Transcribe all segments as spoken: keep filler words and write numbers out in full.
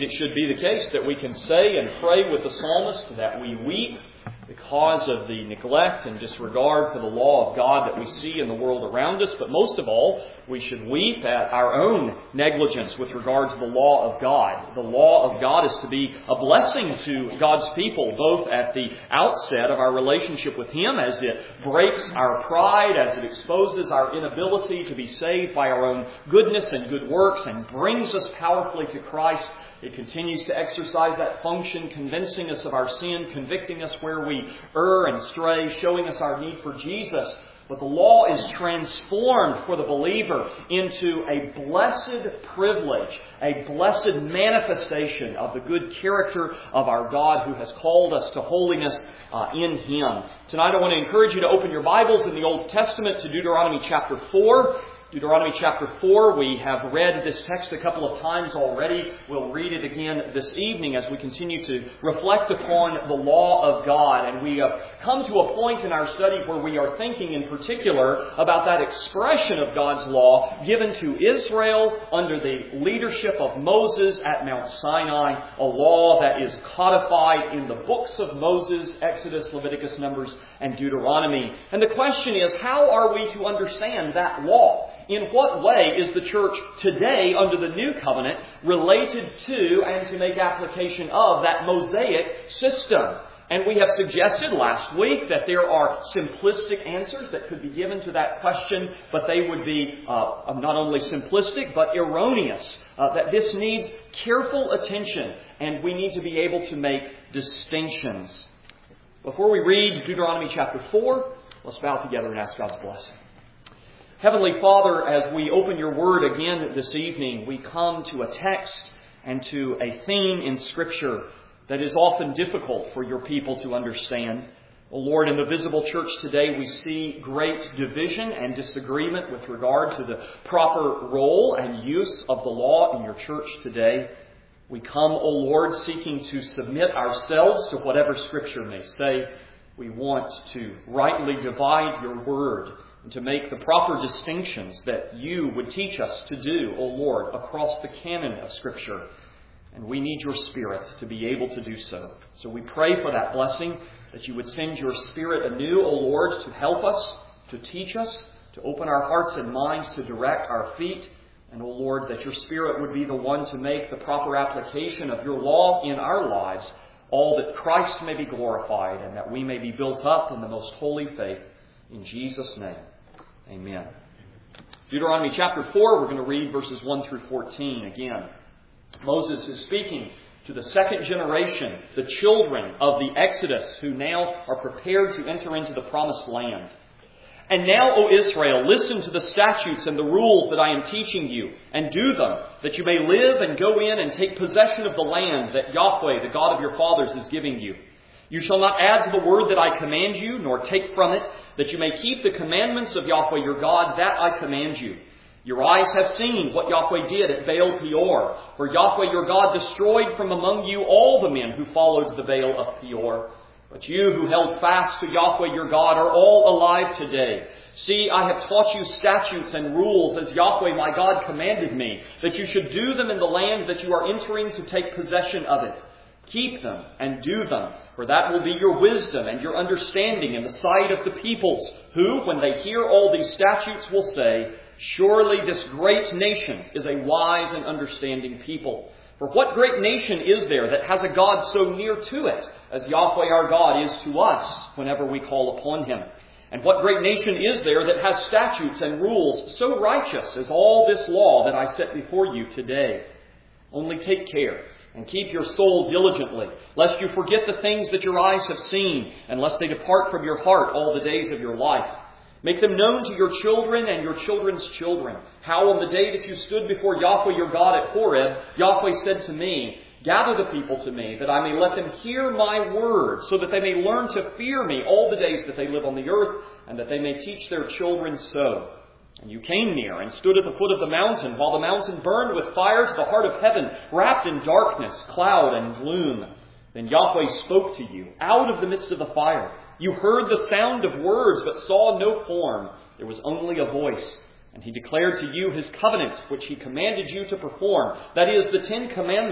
It should be the case that we can say and pray with the psalmist that we weep because of the neglect and disregard for the law of God that we see in the world around us. But most of all, we should weep at our own negligence with regard to the law of God. The law of God is to be a blessing to God's people, both at the outset of our relationship with Him, as it breaks our pride, as it exposes our inability to be saved by our own goodness and good works, and brings us powerfully to Christ. It continues to exercise that function, convincing us of our sin, convicting us where we err and stray, showing us our need for Jesus. But the law is transformed for the believer into a blessed privilege, a blessed manifestation of the good character of our God who has called us to holiness uh, in Him. Tonight I want to encourage you to open your Bibles in the Old Testament to Deuteronomy chapter four. Deuteronomy chapter four, we have read this text a couple of times already. We'll read it again this evening as we continue to reflect upon the law of God. And we have come to a point in our study where we are thinking in particular about that expression of God's law given to Israel under the leadership of Moses at Mount Sinai, a law that is codified in the books of Moses, Exodus, Leviticus, Numbers, and Deuteronomy. And the question is, how are we to understand that law? In what way is the church today under the new covenant related to and to make application of that Mosaic system? And we have suggested last week that there are simplistic answers that could be given to that question, but they would be uh, not only simplistic but erroneous. Uh, that this needs careful attention and we need to be able to make distinctions. Before we read Deuteronomy chapter four, let's bow together and ask God's blessing. Heavenly Father, as we open your Word again this evening, we come to a text and to a theme in Scripture that is often difficult for your people to understand. O Lord, in the visible church today, we see great division and disagreement with regard to the proper role and use of the law in your church today. We come, O Lord, seeking to submit ourselves to whatever Scripture may say. We want to rightly divide your Word and to make the proper distinctions that you would teach us to do, O Lord, across the canon of Scripture. And we need your Spirit to be able to do so. So we pray for that blessing, that you would send your Spirit anew, O Lord, to help us, to teach us, to open our hearts and minds, to direct our feet. And, O Lord, that your Spirit would be the one to make the proper application of your law in our lives, all that Christ may be glorified and that we may be built up in the most holy faith. In Jesus' name, amen. Deuteronomy chapter four, we're going to read verses one through fourteen again. Moses is speaking to the second generation, the children of the Exodus, who now are prepared to enter into the promised land. And now, O Israel, listen to the statutes and the rules that I am teaching you, and do them, that you may live and go in and take possession of the land that Yahweh, the God of your fathers, is giving you. You shall not add to the word that I command you, nor take from it, that you may keep the commandments of Yahweh your God, that I command you. Your eyes have seen what Yahweh did at Baal Peor, for Yahweh your God destroyed from among you all the men who followed the Baal of Peor. But you who held fast to Yahweh your God are all alive today. See, I have taught you statutes and rules as Yahweh my God commanded me, that you should do them in the land that you are entering to take possession of it. Keep them and do them, for that will be your wisdom and your understanding in the sight of the peoples, who, when they hear all these statutes, will say, surely this great nation is a wise and understanding people. For what great nation is there that has a God so near to it as Yahweh our God is to us whenever we call upon Him? And what great nation is there that has statutes and rules so righteous as all this law that I set before you today? Only take care and keep your soul diligently, lest you forget the things that your eyes have seen, and lest they depart from your heart all the days of your life. Make them known to your children and your children's children, how on the day that you stood before Yahweh your God at Horeb, Yahweh said to me, gather the people to me, that I may let them hear my word, so that they may learn to fear me all the days that they live on the earth, and that they may teach their children so. And you came near and stood at the foot of the mountain, while the mountain burned with fire to the heart of heaven, wrapped in darkness, cloud, and gloom. Then Yahweh spoke to you out of the midst of the fire. You heard the sound of words, but saw no form. There was only a voice. And He declared to you His covenant, which He commanded you to perform. That is, the Ten Commandments.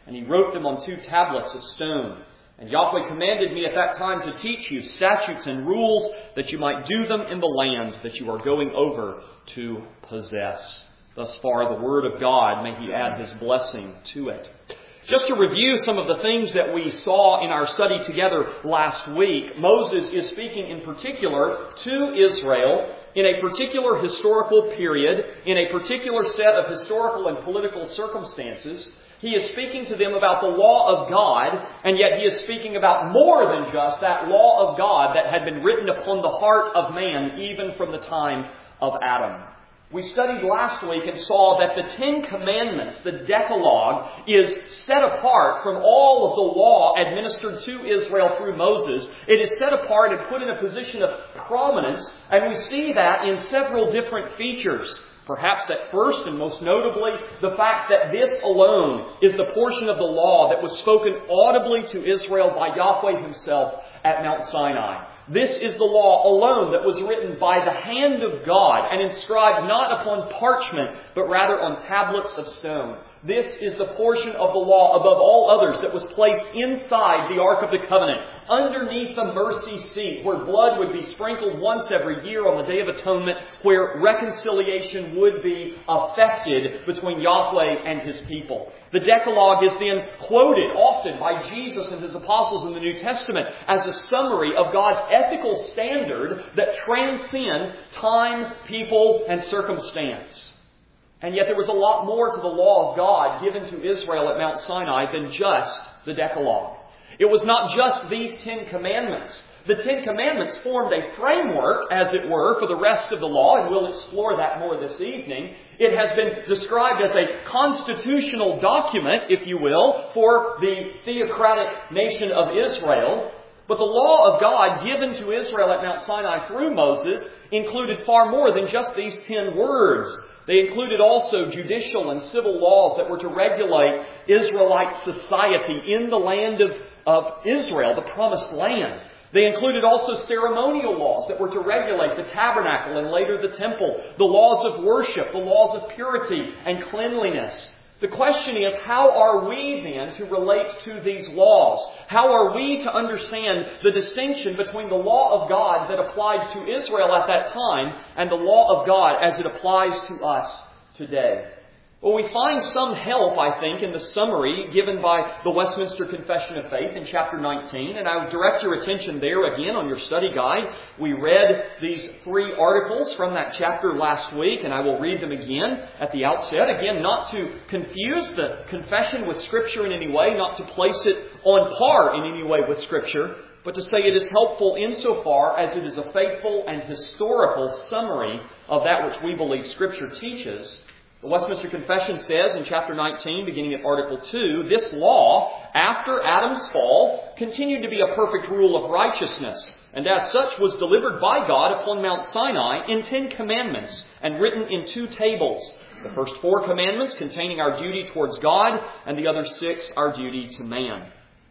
and he wrote them on two tablets of stone. And Yahweh commanded me at that time to teach you statutes and rules, that you might do them in the land that you are going over to possess. Thus far the word of God, may He add His blessing to it. Just to review some of the things that we saw in our study together last week, Moses is speaking in particular to Israel in a particular historical period, in a particular set of historical and political circumstances. He is speaking to them about the law of God, and yet he is speaking about more than just that law of God that had been written upon the heart of man even from the time of Adam. We studied last week and saw that the Ten Commandments, the Decalogue, is set apart from all of the law administered to Israel through Moses. It is set apart and put in a position of prominence, and we see that in several different features. Perhaps at first and most notably, the fact that this alone is the portion of the law that was spoken audibly to Israel by Yahweh Himself at Mount Sinai. This is the law alone that was written by the hand of God and inscribed not upon parchment, but rather on tablets of stone. This is the portion of the law above all others that was placed inside the Ark of the Covenant, underneath the mercy seat, where blood would be sprinkled once every year on the Day of Atonement, where reconciliation would be effected between Yahweh and His people. The Decalogue is then quoted often by Jesus and His apostles in the New Testament as a summary of God's ethical standard that transcends time, people, and circumstance. And yet there was a lot more to the law of God given to Israel at Mount Sinai than just the Decalogue. It was not just these Ten Commandments. The Ten Commandments formed a framework, as it were, for the rest of the law, and we'll explore that more this evening. It has been described as a constitutional document, if you will, for the theocratic nation of Israel. But the law of God given to Israel at Mount Sinai through Moses included far more than just these ten words. They included also judicial and civil laws that were to regulate Israelite society in the land of, of Israel, the promised land. They included also ceremonial laws that were to regulate the tabernacle and later the temple, the laws of worship, the laws of purity and cleanliness. The question is, how are we then to relate to these laws? How are we to understand the distinction between the law of God that applied to Israel at that time and the law of God as it applies to us today? Well, we find some help, I think, in the summary given by the Westminster Confession of Faith in chapter nineteen. And I would direct your attention there again on your study guide. We read these three articles from that chapter last week, and I will read them again at the outset. Again, not to confuse the confession with Scripture in any way, not to place it on par in any way with Scripture, but to say it is helpful insofar as it is a faithful and historical summary of that which we believe Scripture teaches. The Westminster Confession says in chapter nineteen, beginning at Article two, this law, after Adam's fall, continued to be a perfect rule of righteousness, and as such was delivered by God upon Mount Sinai in Ten Commandments, and written in two tables. The first four commandments containing our duty towards God, and the other six our duty to man.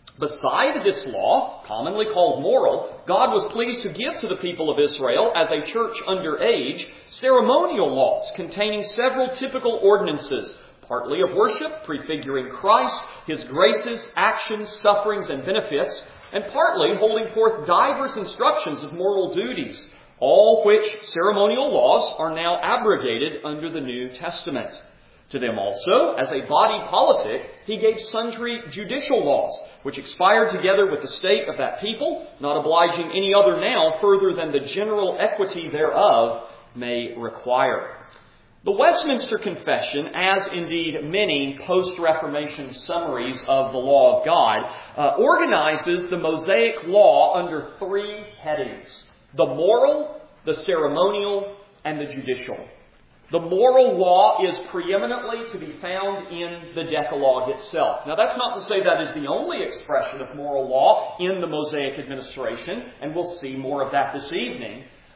Beside this law, commonly called moral, God was pleased to give to the people of Israel, as a church under age, ceremonial laws containing several typical ordinances, partly of worship, prefiguring Christ, His graces, actions, sufferings, and benefits, and partly holding forth divers instructions of moral duties, all which ceremonial laws are now abrogated under the New Testament. To them also, as a body politic, He gave sundry judicial laws, which expired together with the state of that people, not obliging any other now further than the general equity thereof may require. The Westminster Confession, as indeed many post-Reformation summaries of the law of God, uh, organizes the Mosaic law under three headings: the moral, the ceremonial, and the judicial. The moral law is preeminently to be found in the Decalogue itself. Now, that's not to say that is the only expression of moral law in the Mosaic administration, and we'll see more of that this evening.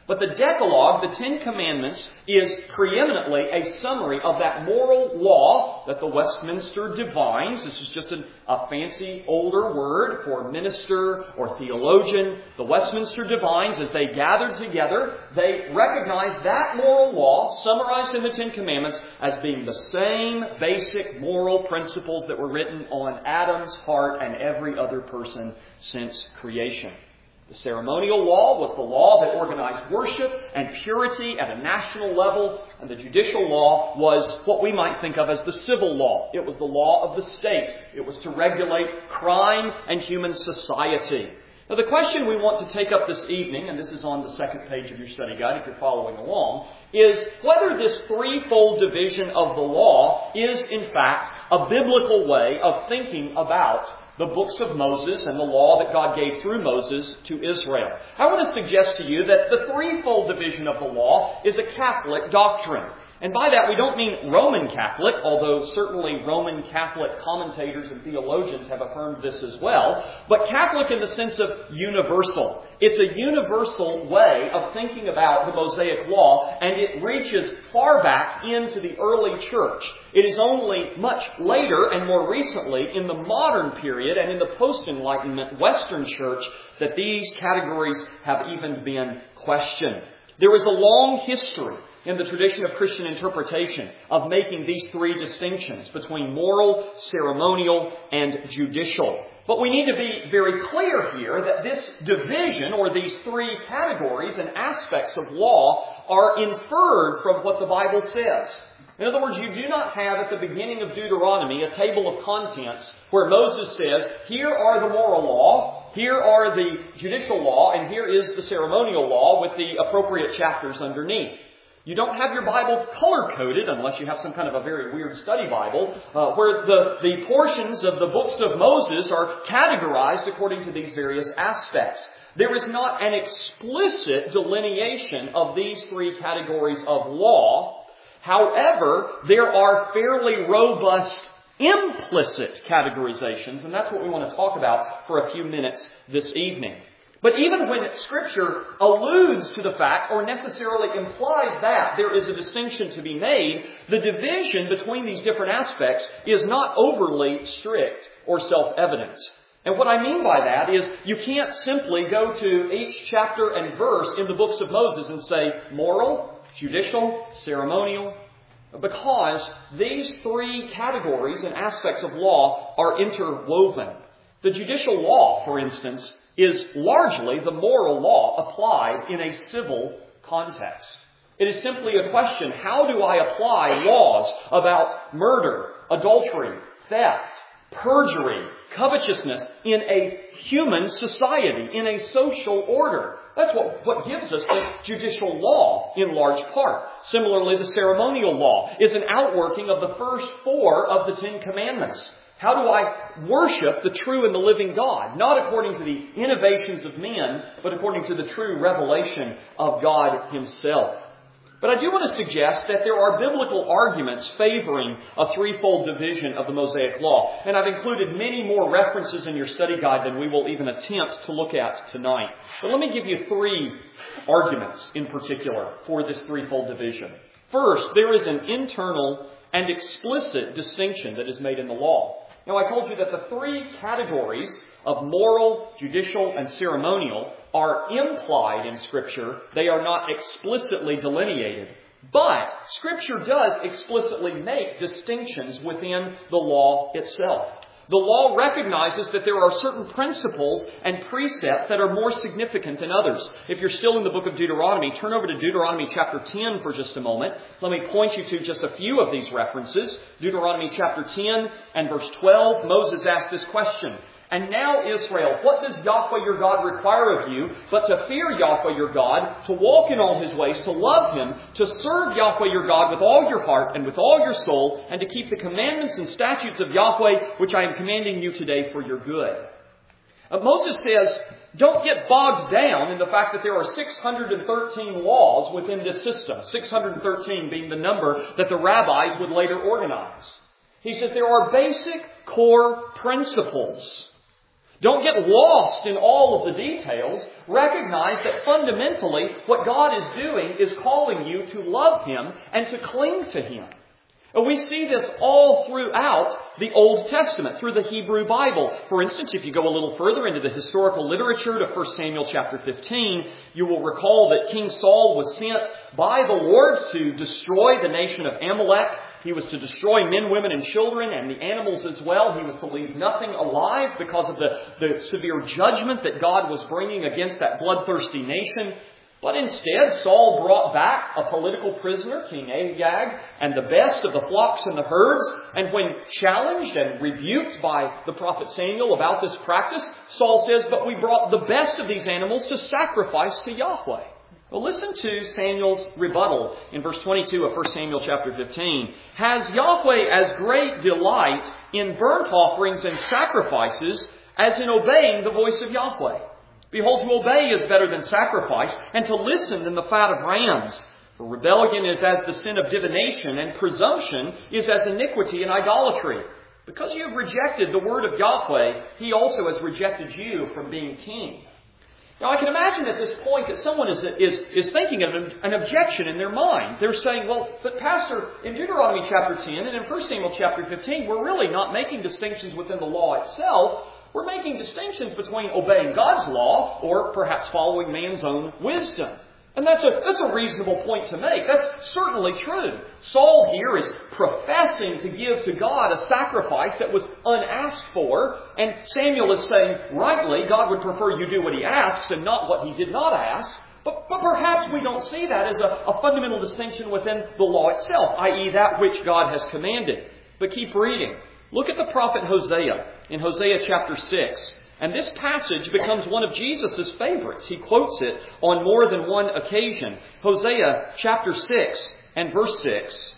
But the Decalogue, the Ten Commandments, is preeminently a summary of that moral law that the Westminster Divines, this is just an, a fancy older word for minister or theologian, the Westminster Divines, as they gathered together, they recognized that moral law, summarized in the Ten Commandments, as being the same basic moral principles that were written on Adam's heart and every other person since creation. The ceremonial law was the law that organized worship and purity at a national level, and the judicial law was what we might think of as the civil law. It was the law of the state. It was to regulate crime and human society. Now, the question we want to take up this evening, and this is on the second page of your study guide if you're following along, is whether this threefold division of the law is, in fact, a biblical way of thinking about the books of Moses and the law that God gave through Moses to Israel. I want to suggest to you that the threefold division of the law is a Catholic doctrine. And by that we don't mean Roman Catholic, although certainly Roman Catholic commentators and theologians have affirmed this as well, but Catholic in the sense of universal. It's a universal way of thinking about the Mosaic Law, and it reaches far back into the early church. It is only much later and more recently in the modern period and in the post-Enlightenment Western church that these categories have even been questioned. There is a long history in the tradition of Christian interpretation of making these three distinctions between moral, ceremonial, and judicial. But we need to be very clear here that this division, or these three categories and aspects of law, are inferred from what the Bible says. In other words, you do not have at the beginning of Deuteronomy a table of contents where Moses says, here are the moral law, here are the judicial law, and here is the ceremonial law with the appropriate chapters underneath. You don't have your Bible color-coded, unless you have some kind of a very weird study Bible, uh, where the, the portions of the books of Moses are categorized according to these various aspects. There is not an explicit delineation of these three categories of law. However, there are fairly robust implicit categorizations, and that's what we want to talk about for a few minutes this evening. But even when Scripture alludes to the fact or necessarily implies that there is a distinction to be made, the division between these different aspects is not overly strict or self-evident. And what I mean by that is you can't simply go to each chapter and verse in the books of Moses and say moral, judicial, ceremonial, because these three categories and aspects of law are interwoven. The judicial law, for instance, is largely the moral law applied in a civil context. It is simply a question, how do I apply laws about murder, adultery, theft, perjury, covetousness in a human society, in a social order? That's what, what gives us the judicial law in large part. Similarly, the ceremonial law is an outworking of the first four of the Ten Commandments. How do I worship the true and the living God? Not according to the innovations of men, but according to the true revelation of God Himself. But I do want to suggest that there are biblical arguments favoring a threefold division of the Mosaic Law. And I've included many more references in your study guide than we will even attempt to look at tonight. But let me give you three arguments in particular for this threefold division. First, there is an internal and explicit distinction that is made in the law. Now, I told you that the three categories of moral, judicial, and ceremonial are implied in Scripture. They are not explicitly delineated. But Scripture does explicitly make distinctions within the law itself. The law recognizes that there are certain principles and precepts that are more significant than others. If you're still in the book of Deuteronomy, turn over to Deuteronomy chapter ten for just a moment. Let me point you to just a few of these references. Deuteronomy chapter ten and verse twelve, Moses asked this question. And now, Israel, what does Yahweh your God require of you but to fear Yahweh your God, to walk in all His ways, to love Him, to serve Yahweh your God with all your heart and with all your soul, and to keep the commandments and statutes of Yahweh, which I am commanding you today for your good. Uh, Moses says, don't get bogged down in the fact that there are six hundred thirteen laws within this system, six hundred thirteen being the number that the rabbis would later organize. He says there are basic core principles. Don't get lost in all of the details. Recognize that fundamentally what God is doing is calling you to love Him and to cling to Him. And we see this all throughout the Old Testament, through the Hebrew Bible. For instance, if you go a little further into the historical literature to First Samuel chapter fifteen, you will recall that King Saul was sent by the Lord to destroy the nation of Amalek. He was to destroy men, women, and children, and the animals as well. He was to leave nothing alive because of the, the severe judgment that God was bringing against that bloodthirsty nation. But instead, Saul brought back a political prisoner, King Agag, and the best of the flocks and the herds. And when challenged and rebuked by the prophet Samuel about this practice, Saul says, "But we brought the best of these animals to sacrifice to Yahweh." Well, listen to Samuel's rebuttal in verse twenty-two of First Samuel chapter fifteen. "Has Yahweh as great delight in burnt offerings and sacrifices as in obeying the voice of Yahweh? Behold, to obey is better than sacrifice, and to listen than the fat of rams. For rebellion is as the sin of divination, and presumption is as iniquity and idolatry. Because you have rejected the word of Yahweh, He also has rejected you from being king." Now, I can imagine at this point that someone is, is, is thinking of an, an objection in their mind. They're saying, well, but Pastor, in Deuteronomy chapter ten and in First Samuel chapter fifteen, we're really not making distinctions within the law itself. We're making distinctions between obeying God's law or perhaps following man's own wisdom. And that's a, that's a reasonable point to make. That's certainly true. Saul here is professing to give to God a sacrifice that was unasked for. And Samuel is saying, rightly, God would prefer you do what He asks and not what He did not ask. But, but perhaps we don't see that as a, a fundamental distinction within the law itself, that is that which God has commanded. But keep reading. Look at the prophet Hosea in Hosea chapter six. And this passage becomes one of Jesus' favorites. He quotes it on more than one occasion. Hosea chapter six and verse six.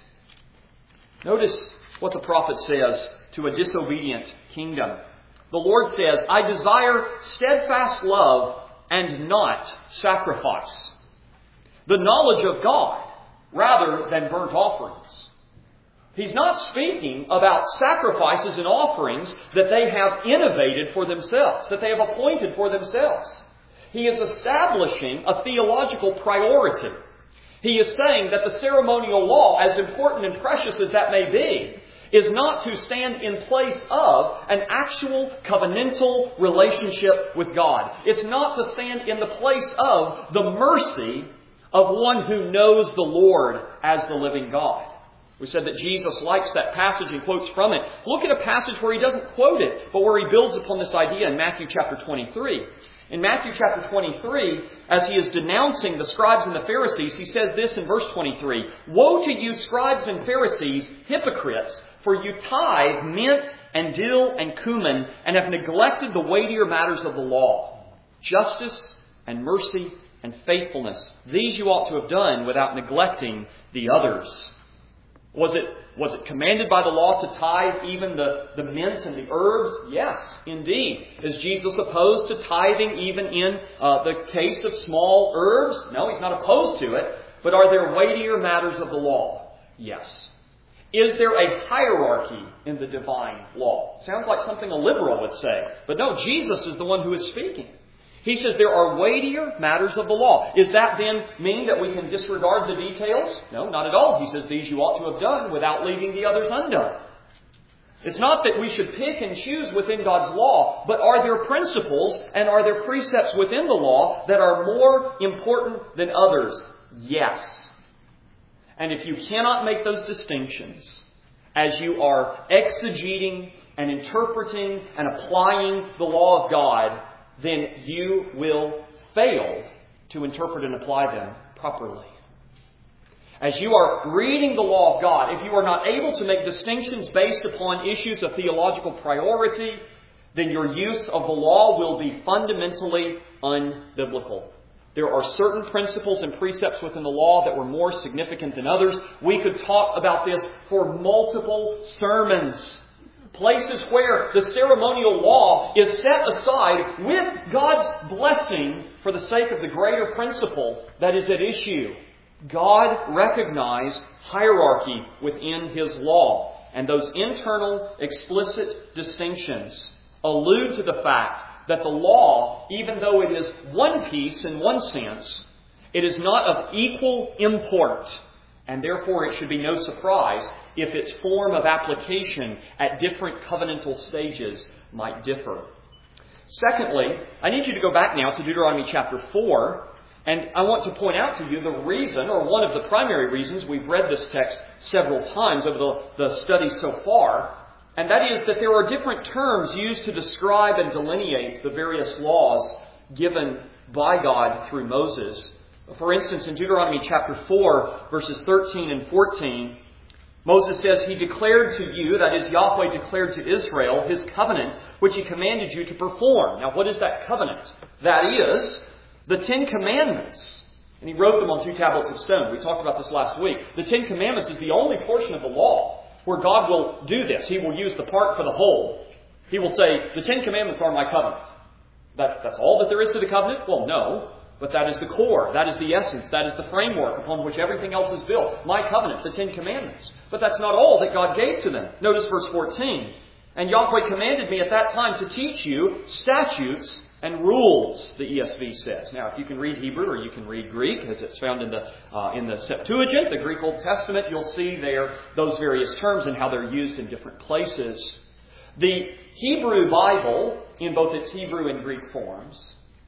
Notice what the prophet says to a disobedient kingdom. The Lord says, "I desire steadfast love and not sacrifice, the knowledge of God rather than burnt offerings." He's not speaking about sacrifices and offerings that they have innovated for themselves, that they have appointed for themselves. He is establishing a theological priority. He is saying that the ceremonial law, as important and precious as that may be, is not to stand in place of an actual covenantal relationship with God. It's not to stand in the place of the mercy of one who knows the Lord as the living God. We said that Jesus likes that passage and quotes from it. Look at a passage where He doesn't quote it, but where He builds upon this idea in Matthew chapter twenty-three. In Matthew chapter twenty-three, as He is denouncing the scribes and the Pharisees, He says this in verse twenty-three, "Woe to you, scribes and Pharisees, hypocrites, for you tithe mint and dill and cumin, and have neglected the weightier matters of the law, justice and mercy and faithfulness. These you ought to have done without neglecting the others." Was it, was it commanded by the law to tithe even the, the mint and the herbs? Yes, indeed. Is Jesus opposed to tithing even in uh, the case of small herbs? No, He's not opposed to it. But are there weightier matters of the law? Yes. Is there a hierarchy in the divine law? Sounds like something a liberal would say. But no, Jesus is the one who is speaking. He says there are weightier matters of the law. Does that then mean that we can disregard the details? No, not at all. He says these you ought to have done without leaving the others undone. It's not that we should pick and choose within God's law, but are there principles and are there precepts within the law that are more important than others? Yes. And if you cannot make those distinctions as you are exegeting and interpreting and applying the law of God, then you will fail to interpret and apply them properly. As you are reading the law of God, if you are not able to make distinctions based upon issues of theological priority, then your use of the law will be fundamentally unbiblical. There are certain principles and precepts within the law that were more significant than others. We could talk about this for multiple sermons. Places where the ceremonial law is set aside with God's blessing for the sake of the greater principle that is at issue. God recognized hierarchy within His law. And those internal, explicit distinctions allude to the fact that the law, even though it is one piece in one sense, it is not of equal import, and therefore it should be no surprise if its form of application at different covenantal stages might differ. Secondly, I need you to go back now to Deuteronomy chapter four, and I want to point out to you the reason, or one of the primary reasons, we've read this text several times over the, the study so far, and that is that there are different terms used to describe and delineate the various laws given by God through Moses. For instance, in Deuteronomy chapter four, verses thirteen and fourteen, Moses says, He declared to you, that is, Yahweh declared to Israel, His covenant, which He commanded you to perform. Now, what is that covenant? That is the Ten Commandments. And He wrote them on two tablets of stone. We talked about this last week. The Ten Commandments is the only portion of the law where God will do this. He will use the part for the whole. He will say, the Ten Commandments are my covenant. That, that's all that there is to the covenant? Well, no. But that is the core, that is the essence, that is the framework upon which everything else is built. My covenant, the Ten Commandments. But that's not all that God gave to them. Notice verse fourteen. And Yahweh commanded me at that time to teach you statutes and rules, the E S V says. Now, if you can read Hebrew or you can read Greek, as it's found in the uh, in the Septuagint, the Greek Old Testament, you'll see there those various terms and how they're used in different places. The Hebrew Bible, in both its Hebrew and Greek forms,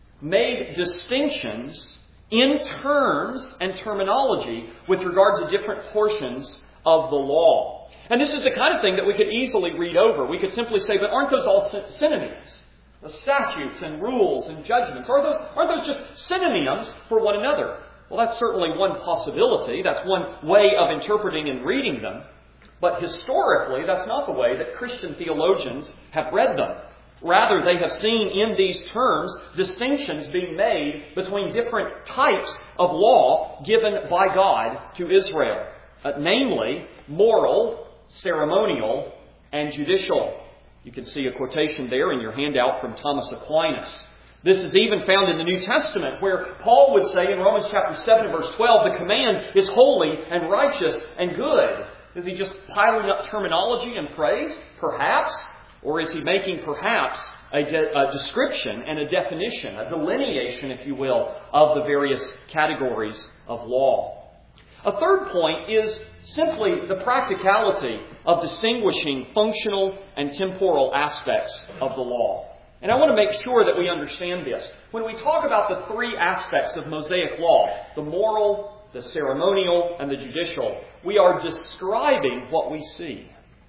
made distinctions in terms and terminology with regard to different portions of the law. And this is the kind of thing that we could easily read over. We could simply say, but aren't those all synonyms? The statutes and rules and judgments, are those, aren't those just synonyms for one another? Well, that's certainly one possibility. That's one way of interpreting and reading them. But historically, that's not the way that Christian theologians have read them. Rather, they have seen in these terms distinctions being made between different types of law given by God to Israel. Uh, namely, moral, ceremonial, and judicial. You can see a quotation there in your handout from Thomas Aquinas. This is even found in the New Testament, where Paul would say in Romans chapter seven, verse twelve, the command is holy and righteous and good. Is he just piling up terminology and praise? Perhaps. Or is he making perhaps a, de- a description and a definition, a delineation, if you will, of the various categories of law? A third point is simply the practicality of distinguishing functional and temporal aspects of the law. And I want to make sure that we understand this. When we talk about the three aspects of Mosaic law, the moral, the ceremonial, and the judicial, we are describing what we see.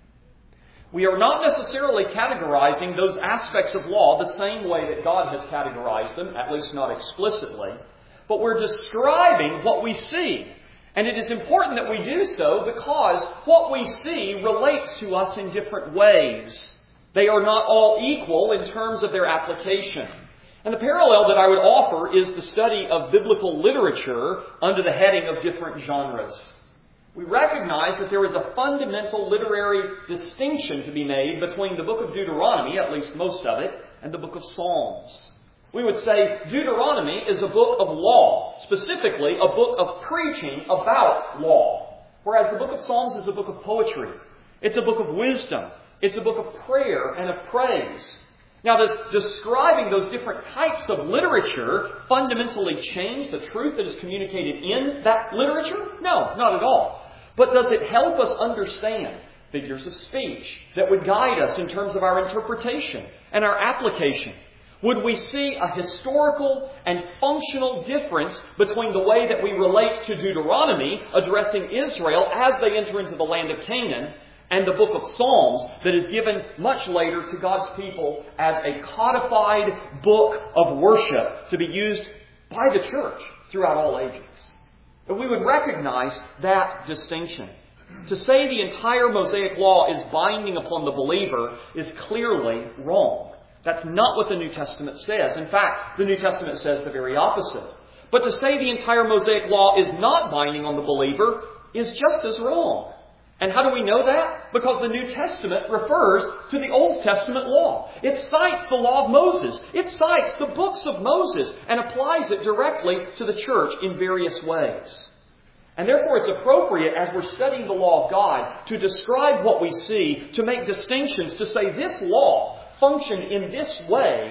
We are not necessarily categorizing those aspects of law the same way that God has categorized them, at least not explicitly, but we're describing what we see. And it is important that we do so because what we see relates to us in different ways. They are not all equal in terms of their application. And the parallel that I would offer is the study of biblical literature under the heading of different genres. We recognize that there is a fundamental literary distinction to be made between the book of Deuteronomy, at least most of it, and the book of Psalms. We would say Deuteronomy is a book of law, specifically a book of preaching about law, whereas the book of Psalms is a book of poetry. It's a book of wisdom. It's a book of prayer and of praise. Now, does describing those different types of literature fundamentally change the truth that is communicated in that literature? No, not at all. But does it help us understand figures of speech that would guide us in terms of our interpretation and our application? Would we see a historical and functional difference between the way that we relate to Deuteronomy, addressing Israel as they enter into the land of Canaan, and the book of Psalms that is given much later to God's people as a codified book of worship to be used by the church throughout all ages? But we would recognize that distinction. To say the entire Mosaic law is binding upon the believer is clearly wrong. That's not what the New Testament says. In fact, the New Testament says the very opposite. But to say the entire Mosaic law is not binding on the believer is just as wrong. And how do we know that? Because the New Testament refers to the Old Testament law. It cites the law of Moses. It cites the books of Moses and applies it directly to the church in various ways. And therefore it's appropriate as we're studying the law of God to describe what we see, to make distinctions, to say this law functioned in this way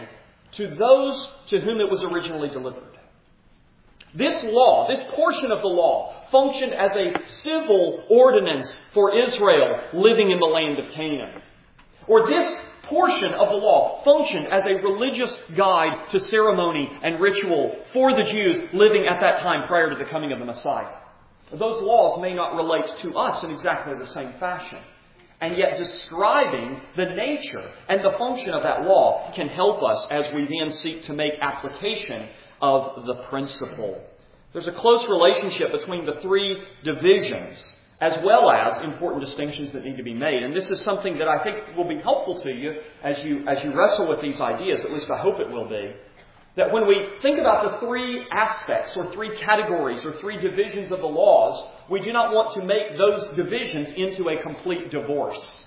to those to whom it was originally delivered. This law, this portion of the law, functioned as a civil ordinance for Israel living in the land of Canaan. Or this portion of the law functioned as a religious guide to ceremony and ritual for the Jews living at that time prior to the coming of the Messiah. Those laws may not relate to us in exactly the same fashion. And yet describing the nature and the function of that law can help us as we then seek to make application of the principle. There's a close relationship between the three divisions, as well as important distinctions that need to be made. And this is something that I think will be helpful to you as you as you wrestle with these ideas, at least I hope it will be. That when we think about the three aspects or three categories or three divisions of the laws, we do not want to make those divisions into a complete divorce.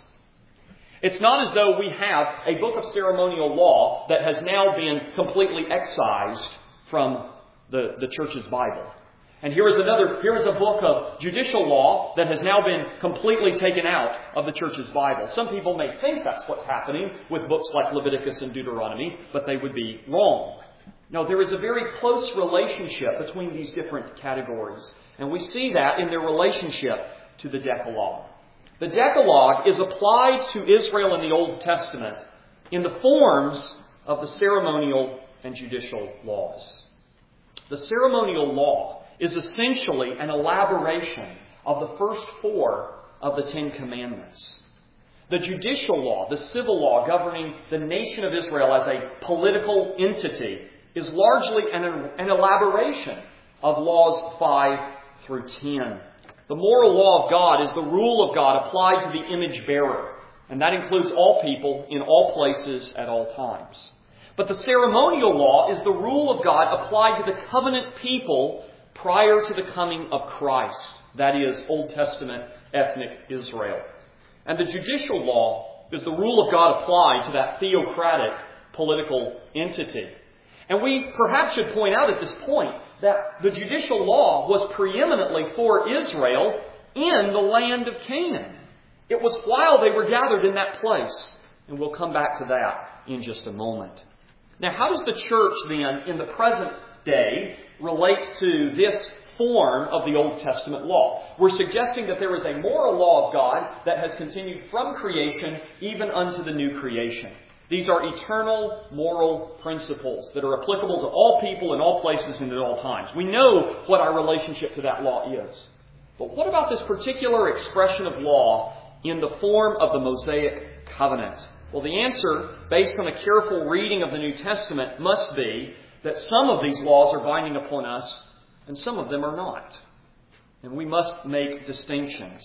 It's not as though we have a book of ceremonial law that has now been completely excised from the, the church's Bible. And here is another, here is a book of judicial law that has now been completely taken out of the church's Bible. Some people may think that's what's happening with books like Leviticus and Deuteronomy, but they would be wrong. No, there is a very close relationship between these different categories. And we see that in their relationship to the Decalogue. The Decalogue is applied to Israel in the Old Testament in the forms of the ceremonial and judicial laws. The ceremonial law is essentially an elaboration of the first four of the Ten Commandments. The judicial law, the civil law governing the nation of Israel as a political entity, is largely an, an elaboration of laws five through ten. The moral law of God is the rule of God applied to the image bearer, and that includes all people in all places at all times. But the ceremonial law is the rule of God applied to the covenant people prior to the coming of Christ. That is, Old Testament ethnic Israel. And the judicial law is the rule of God applied to that theocratic political entity. And we perhaps should point out at this point that the judicial law was preeminently for Israel in the land of Canaan. It was while they were gathered in that place. And we'll come back to that in just a moment. Now, how does the church then, in the present day, relate to this form of the Old Testament law? We're suggesting that there is a moral law of God that has continued from creation even unto the new creation. These are eternal moral principles that are applicable to all people in all places and at all times. We know what our relationship to that law is. But what about this particular expression of law in the form of the Mosaic covenant? Well, the answer, based on a careful reading of the New Testament, must be that some of these laws are binding upon us and some of them are not. And we must make distinctions.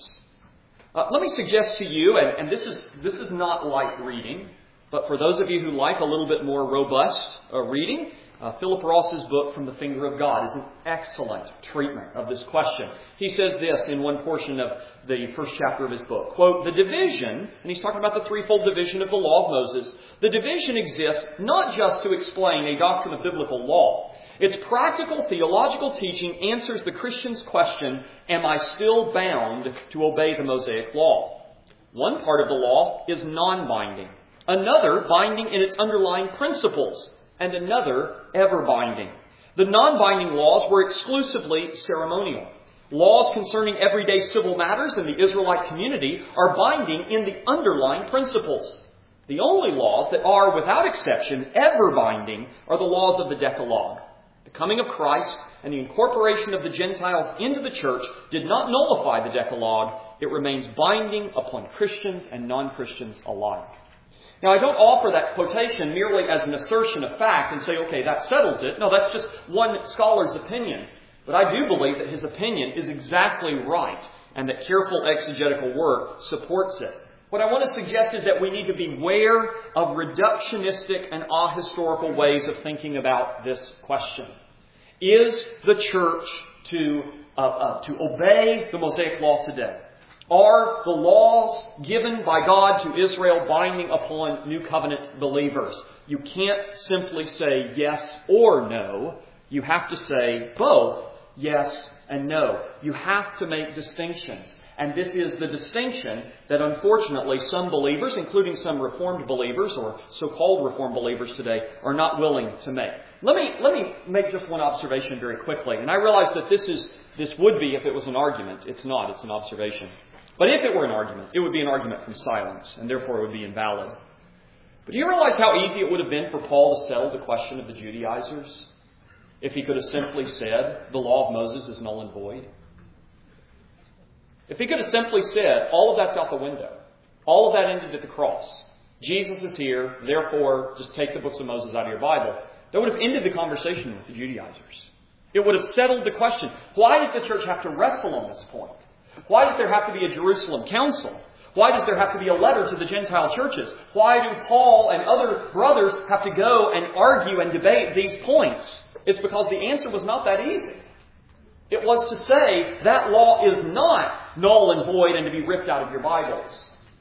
Uh, let me suggest to you, and, and this is this is not light reading, but for those of you who like a little bit more robust uh, reading, uh, Philip Ross's book, From the Finger of God, is an excellent treatment of this question. He says this in one portion of the first chapter of his book, quote, "The division," and he's talking about the threefold division of the law of Moses, "the division exists not just to explain a doctrine of biblical law. Its practical theological teaching answers the Christian's question, am I still bound to obey the Mosaic law? One part of the law is non-binding, another binding in its underlying principles, and another ever binding. The non-binding laws were exclusively ceremonial. Laws concerning everyday civil matters in the Israelite community are binding in the underlying principles. The only laws that are, without exception, ever binding are the laws of the Decalogue. The coming of Christ and the incorporation of the Gentiles into the church did not nullify the Decalogue. It remains binding upon Christians and non-Christians alike." Now, I don't offer that quotation merely as an assertion of fact and say, okay, that settles it. No, that's just one scholar's opinion. But I do believe that his opinion is exactly right and that careful exegetical work supports it. What I want to suggest is that we need to beware of reductionistic and ahistorical ways of thinking about this question. Is the church to, uh, uh, to obey the Mosaic law today? Are the laws given by God to Israel binding upon New Covenant believers? You can't simply say yes or no. You have to say both yes and no. You have to make distinctions. And this is the distinction that unfortunately some believers, including some Reformed believers or so-called Reformed believers today, are not willing to make. Let me, let me make just one observation very quickly. And I realize that this is, this would be if it was an argument. It's not. It's an observation. But if it were an argument, it would be an argument from silence, and therefore it would be invalid. But do you realize how easy it would have been for Paul to settle the question of the Judaizers if he could have simply said, the law of Moses is null and void? If he could have simply said, all of that's out the window. All of that ended at the cross. Jesus is here, therefore just take the books of Moses out of your Bible. That would have ended the conversation with the Judaizers. It would have settled the question. Why does the church have to wrestle on this point? Why does there have to be a Jerusalem council? Why does there have to be a letter to the Gentile churches? Why do Paul and other brothers have to go and argue and debate these points? It's because the answer was not that easy. It was to say that law is not null and void and to be ripped out of your Bibles.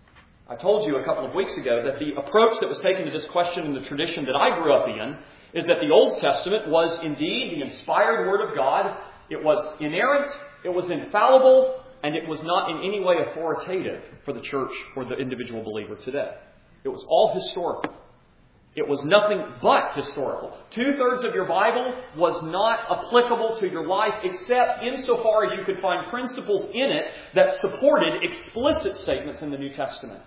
I told you a couple of weeks ago that the approach that was taken to this question in the tradition that I grew up in is that the Old Testament was indeed the inspired Word of God. It was inerrant, it was infallible, and it was not in any way authoritative for the church or the individual believer today. It was all historical. It was nothing but historical. Two-thirds of your Bible was not applicable to your life except insofar as you could find principles in it that supported explicit statements in the New Testament.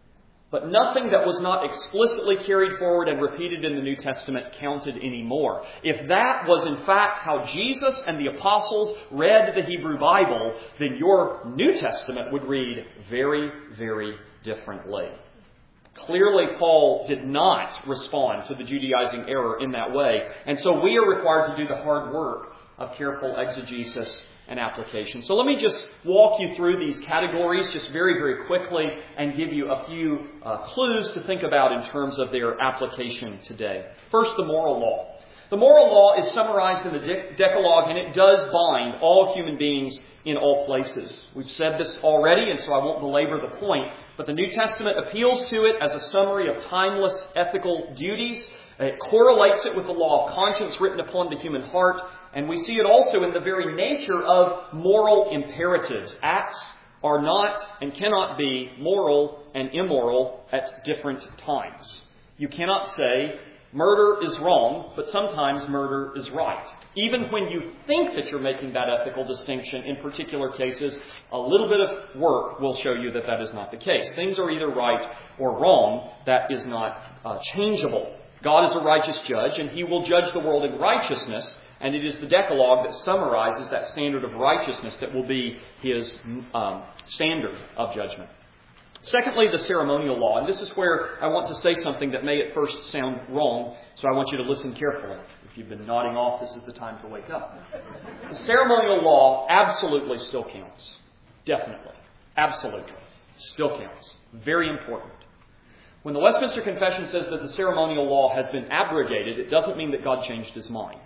But nothing that was not explicitly carried forward and repeated in the New Testament counted anymore. If that was in fact how Jesus and the apostles read the Hebrew Bible, then your New Testament would read very, very differently. Clearly, Paul did not respond to the Judaizing error in that way. And so we are required to do the hard work of careful exegesis and application. So let me just walk you through these categories just very, very quickly and give you a few uh, clues to think about in terms of their application today. First, the moral law. The moral law is summarized in the De- Decalogue, and it does bind all human beings in all places. We've said this already, and so I won't belabor the point. But the New Testament appeals to it as a summary of timeless ethical duties. It correlates it with the law of conscience written upon the human heart. And we see it also in the very nature of moral imperatives. Acts are not and cannot be moral and immoral at different times. You cannot say murder is wrong, but sometimes murder is right. Even when you think that you're making that ethical distinction in particular cases, a little bit of work will show you that that is not the case. Things are either right or wrong. That is not uh, changeable. God is a righteous judge, and He will judge the world in righteousness, and it is the Decalogue that summarizes that standard of righteousness that will be His um, standard of judgment. Secondly, the ceremonial law. And this is where I want to say something that may at first sound wrong, so I want you to listen carefully. If you've been nodding off, this is the time to wake up. The ceremonial law absolutely still counts. Definitely. Absolutely. Still counts. Very important. When the Westminster Confession says that the ceremonial law has been abrogated, it doesn't mean that God changed His mind.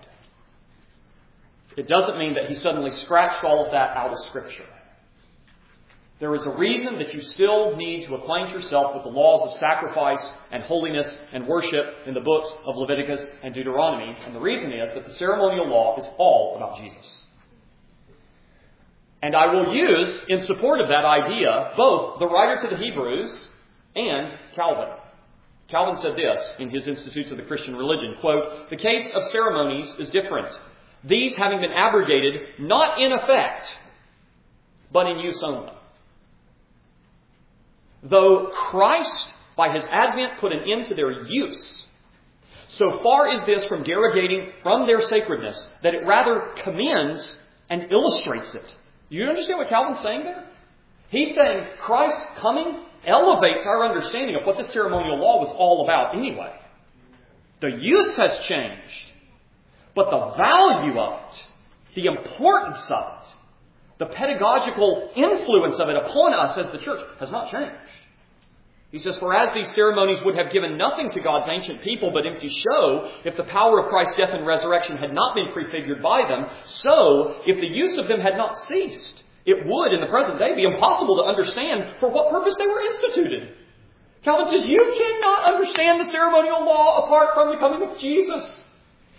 It doesn't mean that He suddenly scratched all of that out of Scripture. There is a reason that you still need to acquaint yourself with the laws of sacrifice and holiness and worship in the books of Leviticus and Deuteronomy. And the reason is that the ceremonial law is all about Jesus. And I will use, in support of that idea, both the writer to the Hebrews and Calvin. Calvin said this in his Institutes of the Christian Religion, quote, "The case of ceremonies is different. These having been abrogated, not in effect, but in use only. Though Christ, by His advent, put an end to their use, so far is this from derogating from their sacredness that it rather commends and illustrates it." You understand what Calvin's saying there? He's saying Christ's coming elevates our understanding of what the ceremonial law was all about anyway. The use has changed, but the value of it, the importance of it, the pedagogical influence of it upon us as the church has not changed. He says, "For as these ceremonies would have given nothing to God's ancient people but empty show, if the power of Christ's death and resurrection had not been prefigured by them, so, if the use of them had not ceased, it would, in the present day, be impossible to understand for what purpose they were instituted." Calvin says, you cannot understand the ceremonial law apart from the coming of Jesus.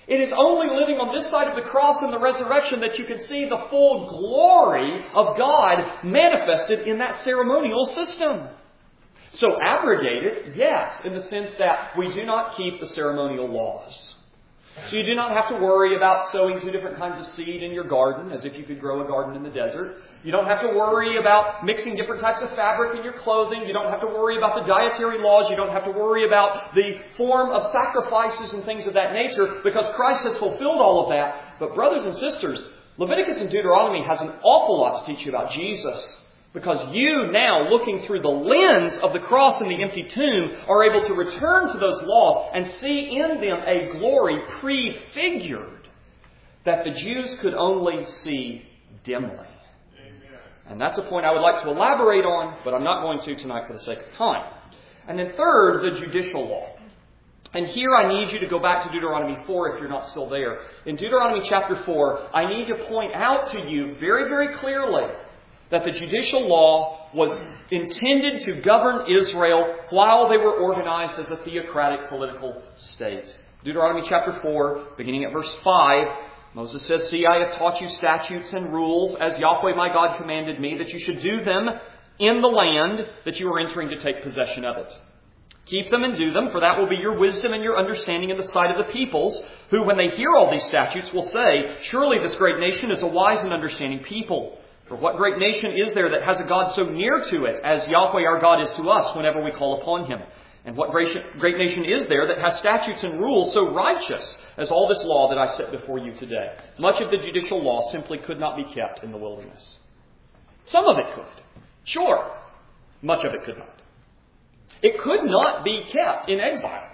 It is only living on this side of the cross and the resurrection that you can see the full glory of God manifested in that ceremonial system. So abrogated, yes, in the sense that we do not keep the ceremonial laws. So you do not have to worry about sowing two different kinds of seed in your garden, as if you could grow a garden in the desert. You don't have to worry about mixing different types of fabric in your clothing. You don't have to worry about the dietary laws. You don't have to worry about the form of sacrifices and things of that nature, because Christ has fulfilled all of that. But brothers and sisters, Leviticus and Deuteronomy has an awful lot to teach you about Jesus. Because you now, looking through the lens of the cross and the empty tomb, are able to return to those laws and see in them a glory prefigured that the Jews could only see dimly. Amen. And that's a point I would like to elaborate on, but I'm not going to tonight for the sake of time. And then third, the judicial law. And here I need you to go back to Deuteronomy four if you're not still there. In Deuteronomy chapter four, I need to point out to you very, very clearly that the judicial law was intended to govern Israel while they were organized as a theocratic political state. Deuteronomy chapter four, beginning at verse five, Moses says, "See, I have taught you statutes and rules, as Yahweh my God commanded me, that you should do them in the land that you are entering to take possession of it. Keep them and do them, for that will be your wisdom and your understanding in the sight of the peoples, who, when they hear all these statutes, will say, 'Surely this great nation is a wise and understanding people.' For what great nation is there that has a God so near to it as Yahweh our God is to us whenever we call upon Him? And what great nation is there that has statutes and rules so righteous as all this law that I set before you today?" Much of the judicial law simply could not be kept in the wilderness. Some of it could. Sure. Much of it could not. It could not be kept in exile,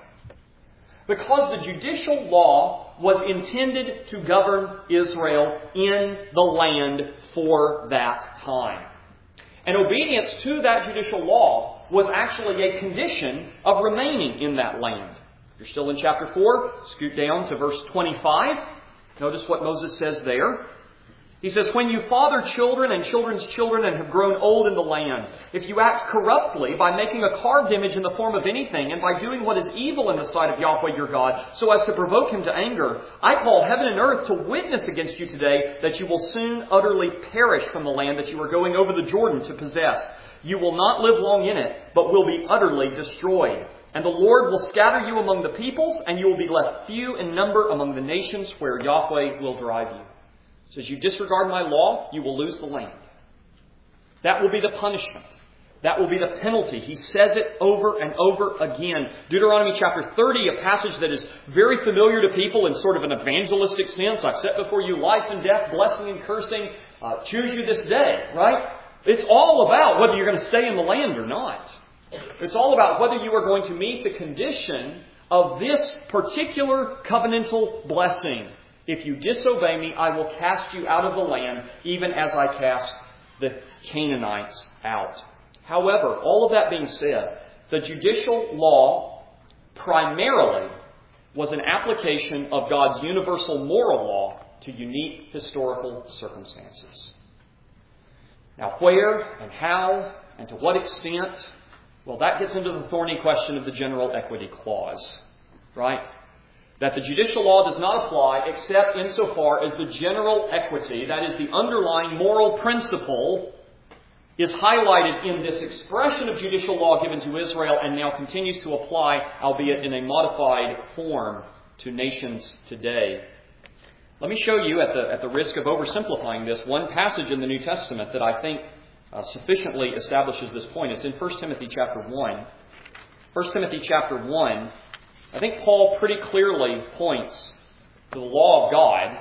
because the judicial law was intended to govern Israel in the land for that time. And obedience to that judicial law was actually a condition of remaining in that land. If you're still in chapter four, scoot down to verse twenty-five. Notice what Moses says there. He says, "When you father children and children's children and have grown old in the land, if you act corruptly by making a carved image in the form of anything and by doing what is evil in the sight of Yahweh your God, so as to provoke Him to anger, I call heaven and earth to witness against you today that you will soon utterly perish from the land that you are going over the Jordan to possess. You will not live long in it, but will be utterly destroyed. And the Lord will scatter you among the peoples, and you will be left few in number among the nations where Yahweh will drive you. It says, you disregard my law, you will lose the land. That will be the punishment. That will be the penalty. He says it over and over again. Deuteronomy chapter thirty, a passage that is very familiar to people in sort of an evangelistic sense. I've set before you life and death, blessing and cursing. Uh, choose you this day, right? It's all about whether you're going to stay in the land or not. It's all about whether you are going to meet the condition of this particular covenantal blessing. If you disobey me, I will cast you out of the land, even as I cast the Canaanites out. However, all of that being said, the judicial law primarily was an application of God's universal moral law to unique historical circumstances. Now, where and how and to what extent, well, that gets into the thorny question of the general equity clause, right? That the judicial law does not apply except insofar as the general equity, that is the underlying moral principle, is highlighted in this expression of judicial law given to Israel and now continues to apply, albeit in a modified form, to nations today. Let me show you, at the, at the risk of oversimplifying this, one passage in the New Testament that I think uh, sufficiently establishes this point. It's in First Timothy chapter one. First Timothy chapter one. I think Paul pretty clearly points to the law of God,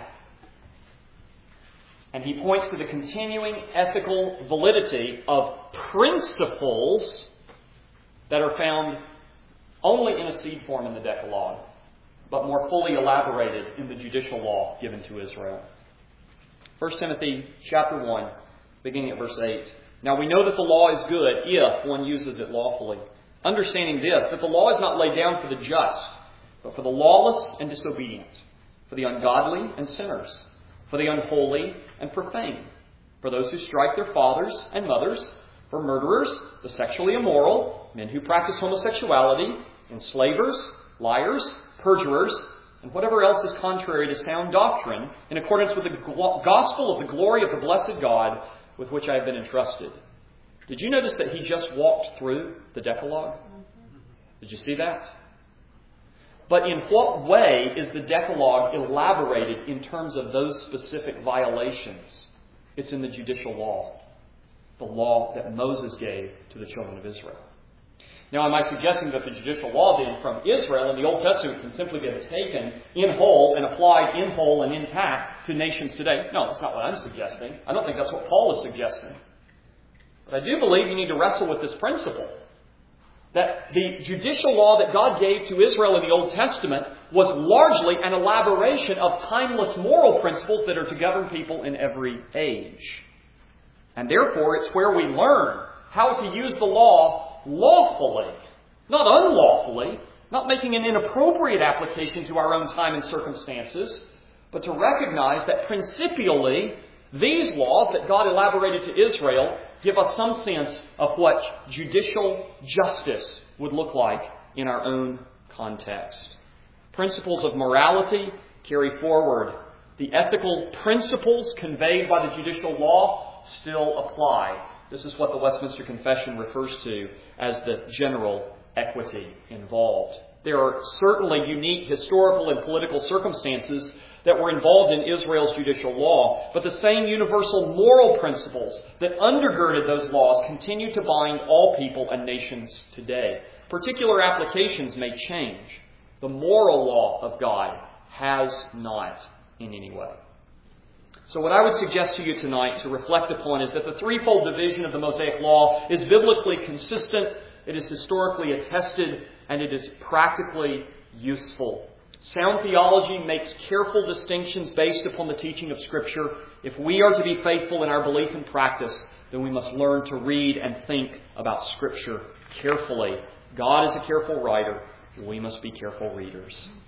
and he points to the continuing ethical validity of principles that are found only in a seed form in the Decalogue, but more fully elaborated in the judicial law given to Israel. First Timothy chapter one, beginning at verse eight. Now we know that the law is good if one uses it lawfully. Understanding this, that the law is not laid down for the just, but for the lawless and disobedient, for the ungodly and sinners, for the unholy and profane, for those who strike their fathers and mothers, for murderers, the sexually immoral, men who practice homosexuality, enslavers, liars, perjurers, and whatever else is contrary to sound doctrine, in accordance with the gospel of the glory of the blessed God with which I have been entrusted. Did you notice that he just walked through the Decalogue? Did you see that? But in what way is the Decalogue elaborated in terms of those specific violations? It's in the judicial law, the law that Moses gave to the children of Israel. Now, am I suggesting that the judicial law then from Israel in the Old Testament can simply be taken in whole and applied in whole and intact to nations today? No, that's not what I'm suggesting. I don't think that's what Paul is suggesting. But I do believe you need to wrestle with this principle. That the judicial law that God gave to Israel in the Old Testament was largely an elaboration of timeless moral principles that are to govern people in every age. And therefore, it's where we learn how to use the law lawfully, not unlawfully, not making an inappropriate application to our own time and circumstances, but to recognize that principially, these laws that God elaborated to Israel give us some sense of what judicial justice would look like in our own context. Principles of morality carry forward. The ethical principles conveyed by the judicial law still apply. This is what the Westminster Confession refers to as the general equity involved. There are certainly unique historical and political circumstances that were involved in Israel's judicial law, but the same universal moral principles that undergirded those laws continue to bind all people and nations today. Particular applications may change. The moral law of God has not in any way. So what I would suggest to you tonight to reflect upon is that the threefold division of the Mosaic Law is biblically consistent, it is historically attested, and it is practically useful. Sound theology makes careful distinctions based upon the teaching of Scripture. If we are to be faithful in our belief and practice, then we must learn to read and think about Scripture carefully. God is a careful writer, and we must be careful readers.